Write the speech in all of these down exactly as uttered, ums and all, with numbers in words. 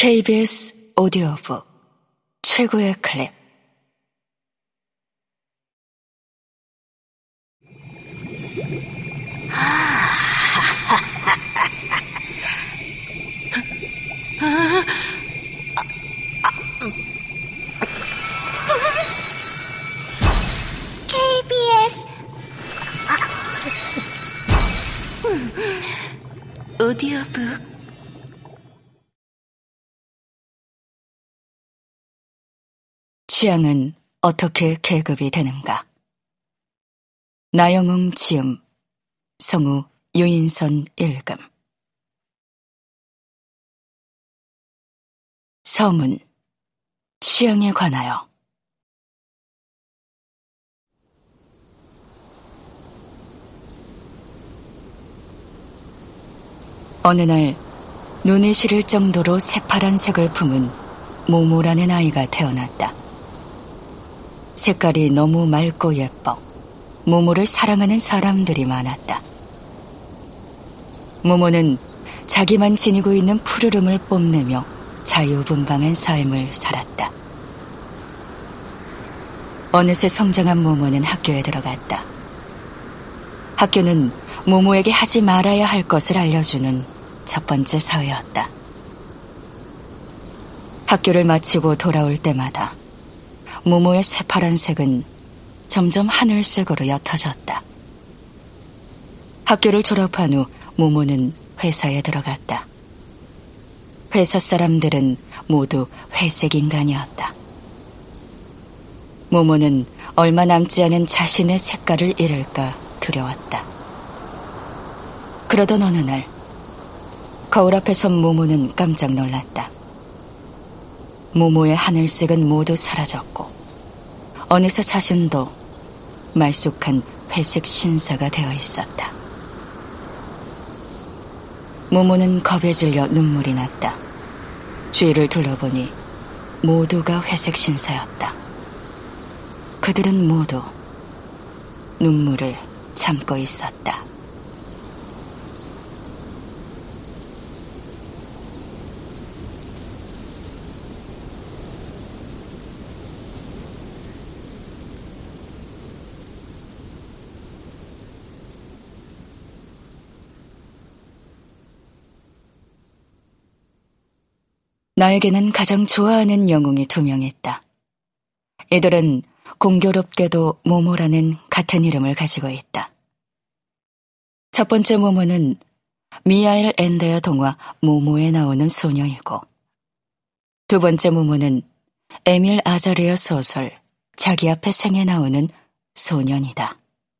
케이비에스 오디오북 최고의 클립. 케이비에스 오디오북. 취향은 어떻게 계급이 되는가? 나영웅 지음, 성우 유인선 읽음. 서문, 취향에 관하여. 어느 날 눈이 시릴 정도로 새파란 색을 품은 모모라는 아이가 태어났다. 색깔이 너무 맑고 예뻐 모모를 사랑하는 사람들이 많았다. 모모는 자기만 지니고 있는 푸르름을 뽐내며 자유분방한 삶을 살았다. 어느새 성장한 모모는 학교에 들어갔다. 학교는 모모에게 하지 말아야 할 것을 알려주는 첫 번째 사회였다. 학교를 마치고 돌아올 때마다 모모의 새파란색은 점점 하늘색으로 옅어졌다. 학교를 졸업한 후 모모는 회사에 들어갔다. 회사 사람들은 모두 회색 인간이었다. 모모는 얼마 남지 않은 자신의 색깔을 잃을까 두려웠다. 그러던 어느 날 거울 앞에 선 모모는 깜짝 놀랐다. 모모의 하늘색은 모두 사라졌고 어느새 자신도 말쑥한 회색 신사가 되어 있었다. 모모는 겁에 질려 눈물이 났다. 주위를 둘러보니 모두가 회색 신사였다. 그들은 모두 눈물을 참고 있었다. 나에게는 가장 좋아하는 영웅이 두 명 있다. 이들은 공교롭게도 모모라는 같은 이름을 가지고 있다. 첫 번째 모모는 미하일 엔데의 동화 모모에 나오는 소녀이고, 두 번째 모모는 에밀 아자르의 소설 자기 앞에 생에 나오는 소년이다.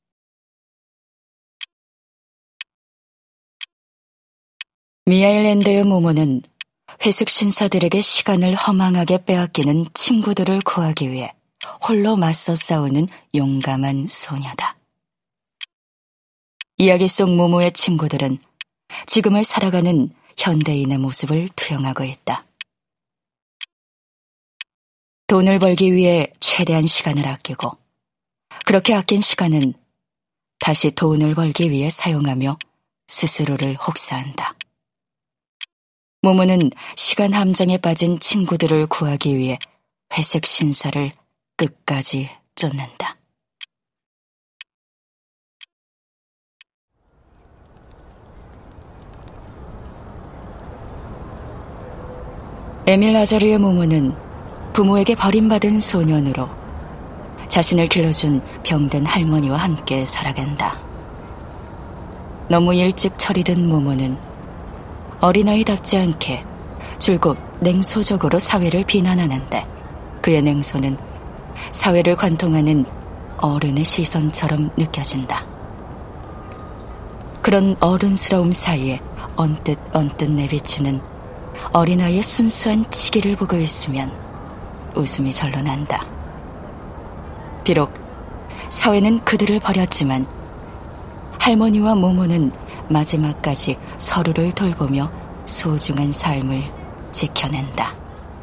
미하일 엔데의 모모는 회색 신사들에게 시간을 허망하게 빼앗기는 친구들을 구하기 위해 홀로 맞서 싸우는 용감한 소녀다. 이야기 속 모모의 친구들은 지금을 살아가는 현대인의 모습을 투영하고 있다. 돈을 벌기 위해 최대한 시간을 아끼고, 그렇게 아낀 시간은 다시 돈을 벌기 위해 사용하며 스스로를 혹사한다. 모모는 시간 함정에 빠진 친구들을 구하기 위해 회색 신사를 끝까지 쫓는다. 에밀 아자르의 모모는 부모에게 버림받은 소년으로 자신을 길러준 병든 할머니와 함께 살아간다. 너무 일찍 철이 든 모모는 어린아이답지 않게 줄곧 냉소적으로 사회를 비난하는데, 그의 냉소는 사회를 관통하는 어른의 시선처럼 느껴진다. 그런 어른스러움 사이에 언뜻 언뜻 내비치는 어린아이의 순수한 치기를 보고 있으면 웃음이 절로 난다. 비록 사회는 그들을 버렸지만 할머니와 모모는 마지막까지 서로를 돌보며 소중한 삶을 지켜낸다.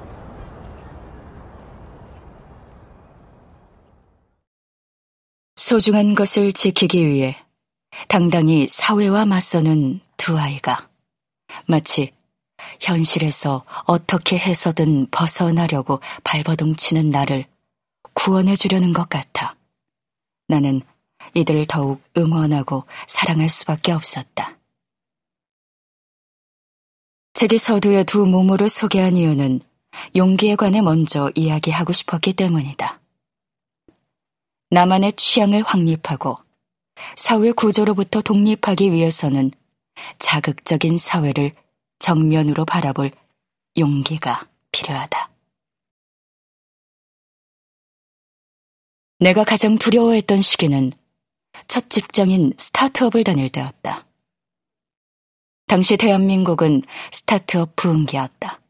소중한 것을 지키기 위해 당당히 사회와 맞서는 두 아이가 마치 현실에서 어떻게 해서든 벗어나려고 발버둥치는 나를 구원해 주려는 것 같아. 나는 이들을 더욱 응원하고 사랑할 수밖에 없었다. 책의 서두에 두 모모를 소개한 이유는 용기에 관해 먼저 이야기하고 싶었기 때문이다. 나만의 취향을 확립하고 사회 구조로부터 독립하기 위해서는 자극적인 사회를 정면으로 바라볼 용기가 필요하다. 내가 가장 두려워했던 시기는 첫 직장인 스타트업을 다닐 때였다. 당시 대한민국은 스타트업 부흥기였다.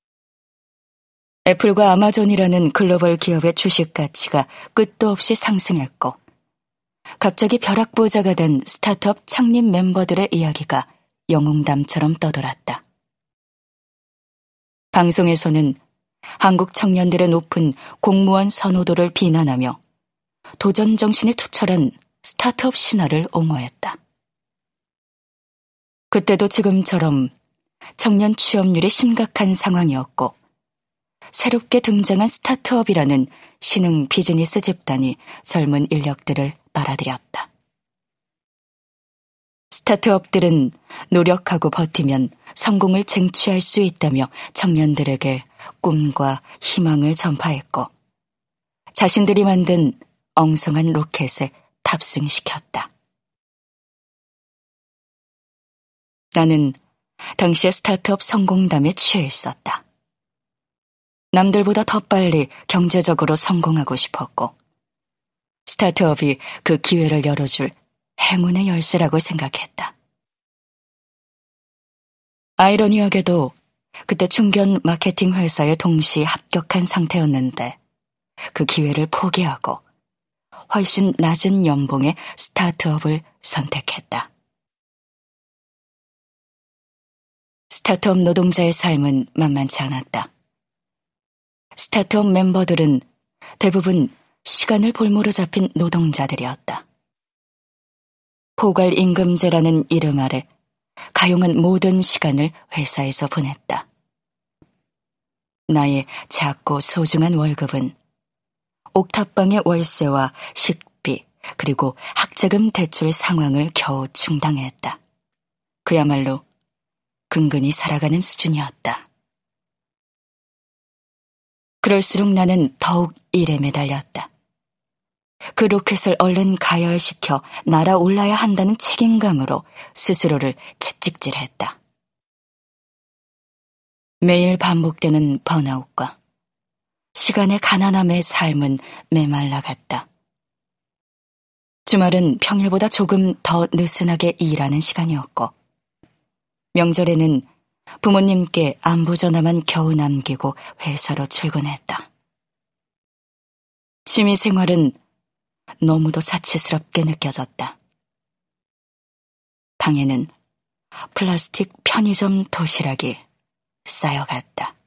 애플과 아마존이라는 글로벌 기업의 주식 가치가 끝도 없이 상승했고, 갑자기 벼락부자가 된 스타트업 창립 멤버들의 이야기가 영웅담처럼 떠돌았다. 방송에서는 한국 청년들의 높은 공무원 선호도를 비난하며 도전 정신이 투철한 스타트업 신화를 옹호했다. 그때도 지금처럼 청년 취업률이 심각한 상황이었고, 새롭게 등장한 스타트업이라는 신흥 비즈니스 집단이 젊은 인력들을 빨아들였다. 스타트업들은 노력하고 버티면 성공을 쟁취할 수 있다며 청년들에게 꿈과 희망을 전파했고, 자신들이 만든 엉성한 로켓에 탑승시켰다. 나는 당시의 스타트업 성공담에 취해 있었다. 남들보다 더 빨리 경제적으로 성공하고 싶었고, 스타트업이 그 기회를 열어줄 행운의 열쇠라고 생각했다. 아이러니하게도 그때 중견 마케팅 회사에 동시 합격한 상태였는데 그 기회를 포기하고 훨씬 낮은 연봉의 스타트업을 선택했다. 스타트업 노동자의 삶은 만만치 않았다. 스타트업 멤버들은 대부분 시간을 볼모로 잡힌 노동자들이었다. 포괄임금제라는 이름 아래 가용한 모든 시간을 회사에서 보냈다. 나의 작고 소중한 월급은 옥탑방의 월세와 식비 그리고 학자금 대출 상황을 겨우 충당했다. 그야말로 근근히 살아가는 수준이었다. 그럴수록 나는 더욱 일에 매달렸다. 그 로켓을 얼른 가열시켜 날아올라야 한다는 책임감으로 스스로를 채찍질했다. 매일 반복되는 번아웃과 시간의 가난함의 삶은 메말라갔다. 주말은 평일보다 조금 더 느슨하게 일하는 시간이었고, 명절에는 부모님께 안부 전화만 겨우 남기고 회사로 출근했다. 취미생활은 너무도 사치스럽게 느껴졌다. 방에는 플라스틱 편의점 도시락이 쌓여갔다.